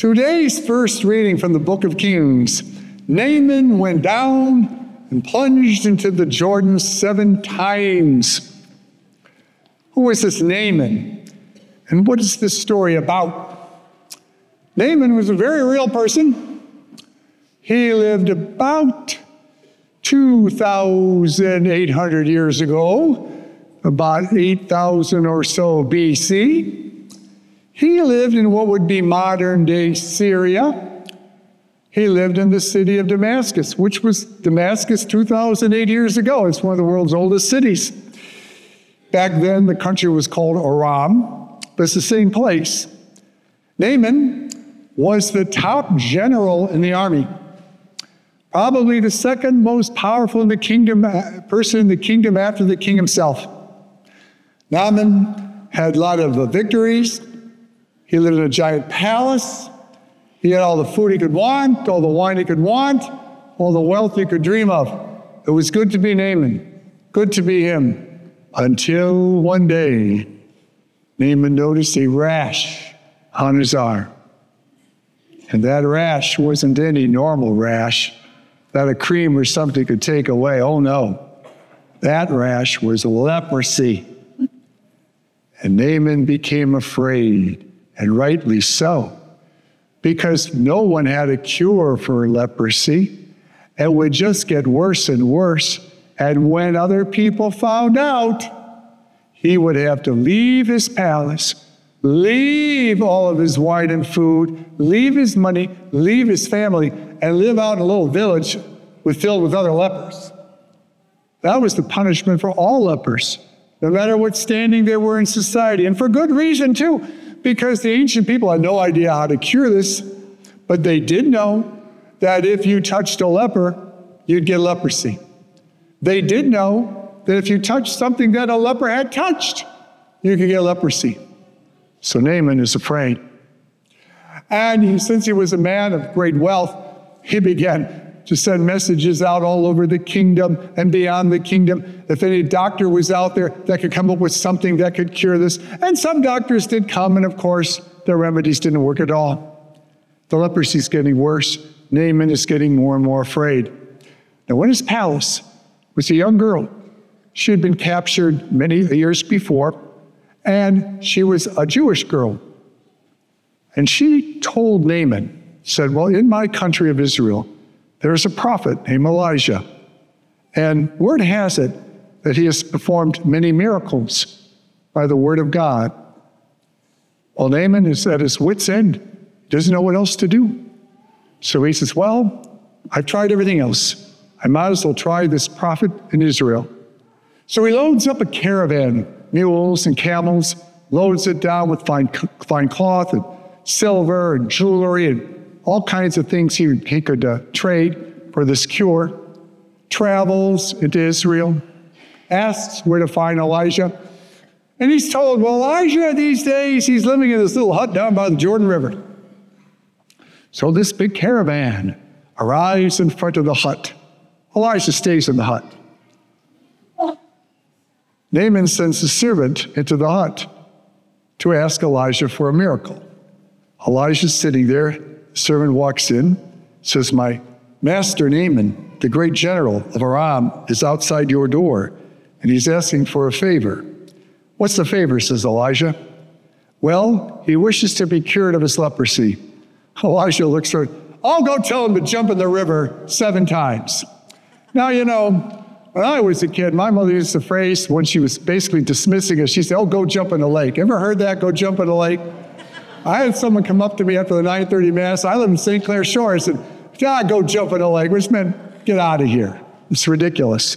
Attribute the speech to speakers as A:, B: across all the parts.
A: Today's first reading from the book of Kings. Naaman went down and plunged into the Jordan 7 times. Who is this Naaman? And what is this story about? Naaman was a very real person. He lived about 2,800 years ago, about 8,000 or so BC. He lived in what would be modern-day Syria. He lived in the city of Damascus, which was Damascus 2,008 years ago. It's one of the world's oldest cities. Back then, the country was called Aram, but it's the same place. Naaman was the top general in the army, probably the second most powerful in the kingdom, person in the kingdom after the king himself. Naaman had a lot of victories. He lived in a giant palace. He had all the food he could want, all the wine he could want, all the wealth he could dream of. It was good to be Naaman, good to be him, until one day, Naaman noticed a rash on his arm. And that rash wasn't any normal rash that a cream or something could take away. Oh no, that rash was leprosy. And Naaman became afraid. And rightly so, because no one had a cure for leprosy. It would just get worse and worse. And when other people found out, he would have to leave his palace, leave all of his wine and food, leave his money, leave his family, and live out in a little village filled with other lepers. That was the punishment for all lepers, no matter what standing they were in society, and for good reason too. Because the ancient people had no idea how to cure this, but they did know that if you touched a leper, you'd get leprosy. They did know that if you touched something that a leper had touched, you could get leprosy. So Naaman is afraid. And since he was a man of great wealth, he began to send messages out all over the kingdom and beyond the kingdom. If any doctor was out there that could come up with something that could cure this. And some doctors did come, and of course, their remedies didn't work at all. The leprosy is getting worse. Naaman is getting more and more afraid. Now, in his palace was a young girl. She had been captured many years before, and she was a Jewish girl. And she told Naaman, said, well, in my country of Israel, there's a prophet named Elijah, and word has it that he has performed many miracles by the word of God. Well, Naaman is at his wit's end. He doesn't know what else to do. So he says, well, I've tried everything else. I might as well try this prophet in Israel. So he loads up a caravan, mules and camels, loads it down with fine cloth and silver and jewelry and all kinds of things he could trade for this cure, travels into Israel, asks where to find Elijah. And he's told, well, Elijah these days, he's living in this little hut down by the Jordan River. So this big caravan arrives in front of the hut. Elijah stays in the hut. Naaman sends a servant into the hut to ask Elijah for a miracle. Elijah's sitting there. The servant walks in, says, my master Naaman, the great general of Aram, is outside your door, and he's asking for a favor. What's the favor, says Elijah. Well, he wishes to be cured of his leprosy. Elijah looks at her, I'll go tell him to jump in the river 7 times. Now, you know, when I was a kid, my mother used the phrase when she was basically dismissing us, she said, oh, go jump in the lake. Ever heard that, go jump in the lake? I had someone come up to me after the 9:30 Mass. I live in St. Clair Shores and go jump in the lake, which meant get out of here. It's ridiculous.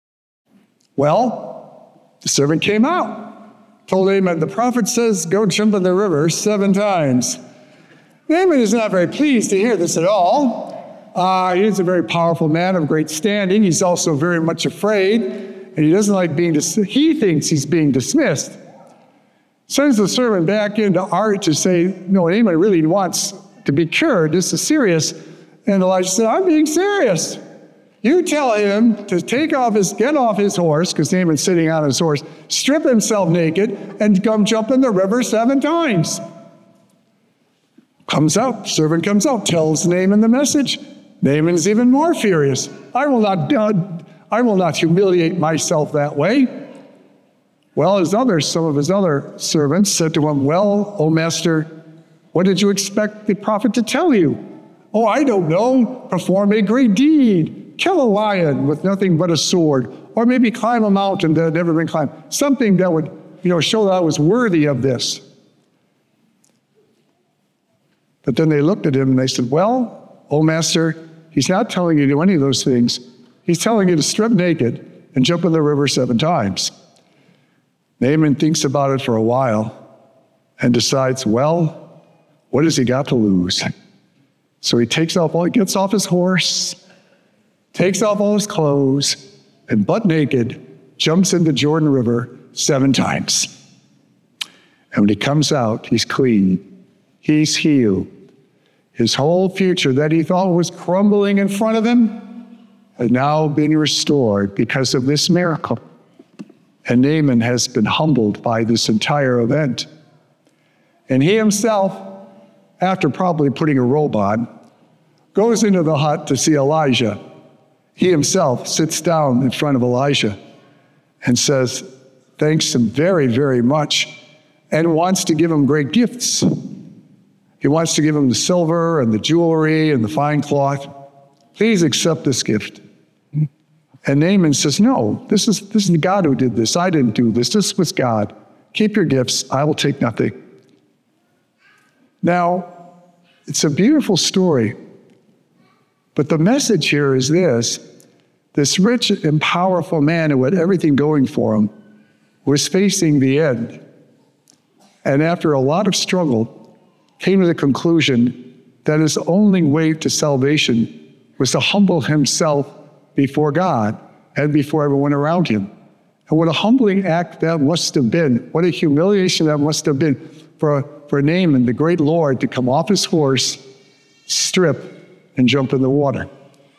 A: Well, the servant came out, told Naaman, the prophet says, go jump in the river 7 times. Naaman is not very pleased to hear this at all. He is a very powerful man of great standing. He's also very much afraid, and he doesn't like he thinks he's being dismissed. Sends the servant back into art to say, no, Naaman really wants to be cured. This is serious. And Elijah said, I'm being serious. You tell him to get off his horse, because Naaman's sitting on his horse, strip himself naked, and come jump in the river 7 times. Comes out, servant comes out, tells Naaman the message. Naaman's even more furious. I will not humiliate myself that way. Well, some of his other servants said to him, well, O master, what did you expect the prophet to tell you? Oh, I don't know. Perform a great deed. Kill a lion with nothing but a sword. Or maybe climb a mountain that had never been climbed. Something that would, show that I was worthy of this. But then they looked at him and they said, well, O master, he's not telling you to do any of those things. He's telling you to strip naked and jump in the river 7 times. Naaman thinks about it for a while and decides, well, what has he got to lose? So he gets off his horse, takes off all his clothes, and butt naked, jumps into Jordan River 7 times. And when he comes out, he's clean. He's healed. His whole future that he thought was crumbling in front of him has now been restored because of this miracle. And Naaman has been humbled by this entire event. And he himself, after probably putting a robe on, goes into the hut to see Elijah. He himself sits down in front of Elijah and says, thanks him very, very much, and wants to give him great gifts. He wants to give him the silver and the jewelry and the fine cloth. Please accept this gift. And Naaman says, no, this is God who did this. I didn't do this. This was God. Keep your gifts. I will take nothing. Now, it's a beautiful story. But the message here is this rich and powerful man who had everything going for him was facing the end. And after a lot of struggle, came to the conclusion that his only way to salvation was to humble himself before God and before everyone around him. And what a humbling act that must have been. What a humiliation that must have been for Naaman, the great Lord, to come off his horse, strip, and jump in the water.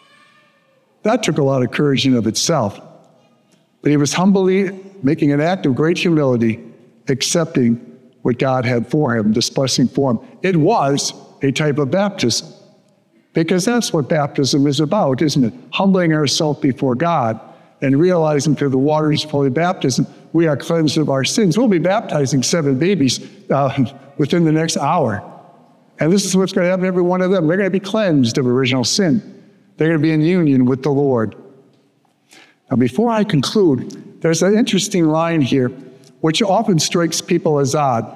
A: That took a lot of courage in of itself. But he was humbly making an act of great humility, accepting what God had for him, this blessing for him. It was a type of baptism, because that's what baptism is about, isn't it? Humbling ourselves before God and realizing through the waters of holy baptism, we are cleansed of our sins. We'll be baptizing 7 babies within the next hour. And this is what's going to happen to every one of them. They're going to be cleansed of original sin. They're going to be in union with the Lord. Now, before I conclude, there's an interesting line here, which often strikes people as odd.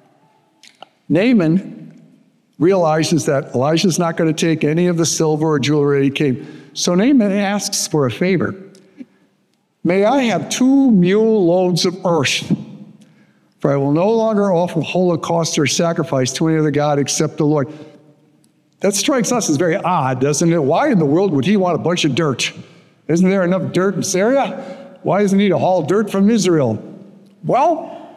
A: Naaman realizes that Elijah's not going to take any of the silver or jewelry he came. So Naaman asks for a favor. May I have 2 mule loads of earth? For I will no longer offer holocaust or sacrifice to any other god except the Lord. That strikes us as very odd, doesn't it? Why in the world would he want a bunch of dirt? Isn't there enough dirt in Syria? Why doesn't he need to haul dirt from Israel? Well,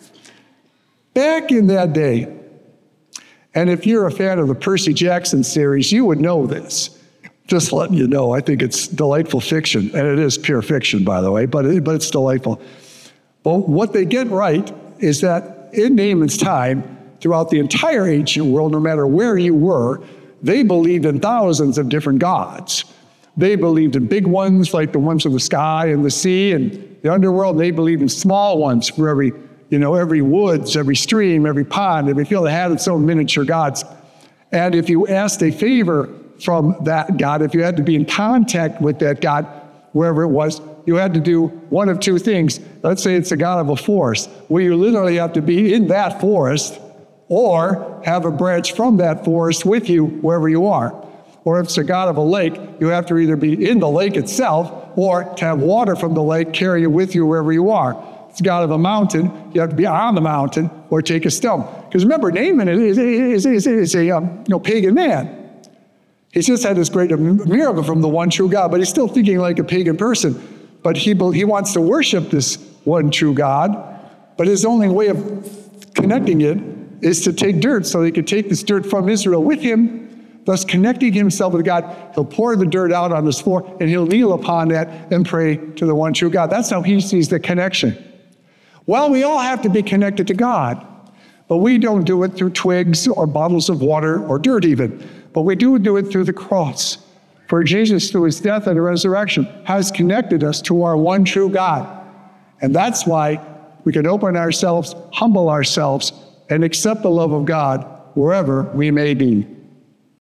A: back in that day, and if you're a fan of the Percy Jackson series, you would know this. Just letting you know, I think it's delightful fiction, and it is pure fiction, by the way, but it's delightful. But what they get right is that in Naaman's time, throughout the entire ancient world, no matter where you were, they believed in thousands of different gods. They believed in big ones like the ones of the sky and the sea and the underworld. They believed in small ones for every woods, every stream, every pond, every field that had its own miniature gods. And if you asked a favor from that God, if you had to be in contact with that God, wherever it was, you had to do one of 2 things. Let's say it's a god of a forest, where you literally have to be in that forest or have a branch from that forest with you wherever you are. Or if it's a god of a lake, you have to either be in the lake itself or to have water from the lake carry you with you wherever you are. If it's a god of a mountain, you have to be on the mountain or take a stone. Because remember, Naaman is a pagan man. He's just had this great miracle from the one true God, but he's still thinking like a pagan person. But he wants to worship this one true God, but his only way of connecting it is to take dirt, so he could take this dirt from Israel with him, thus connecting himself with God. He'll pour the dirt out on his floor, and he'll kneel upon that and pray to the one true God. That's how he sees the connection. Well, we all have to be connected to God. But we don't do it through twigs or bottles of water or dirt even. But we do it through the cross. For Jesus, through his death and resurrection, has connected us to our one true God. And that's why we can open ourselves, humble ourselves, and accept the love of God wherever we may be.